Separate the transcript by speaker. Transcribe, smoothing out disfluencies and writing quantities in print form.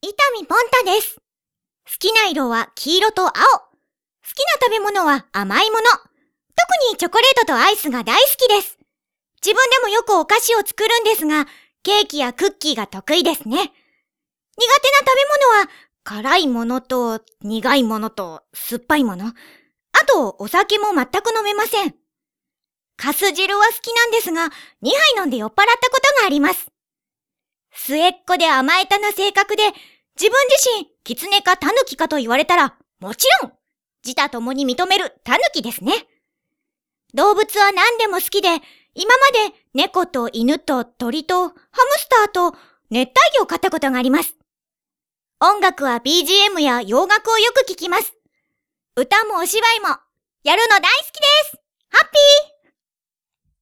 Speaker 1: 伊丹ポンタです。好きな色は黄色と青。好きな食べ物は甘いもの。特にチョコレートとアイスが大好きです。自分でもよくお菓子を作るんですが、ケーキやクッキーが得意ですね。苦手な食べ物は辛いものと苦いものと酸っぱいもの。あとお酒も全く飲めません。かす汁は好きなんですが、2杯飲んで酔っ払ったことがあります。末っ子で甘えたな性格で、自分自身狐か狸かと言われたら、もちろん自他ともに認める狸ですね。動物は何でも好きで、今まで猫と犬と鳥とハムスターと熱帯魚を飼ったことがあります。音楽は BGM や洋楽をよく聴きます。歌もお芝居もやるの大好きです。ハッピー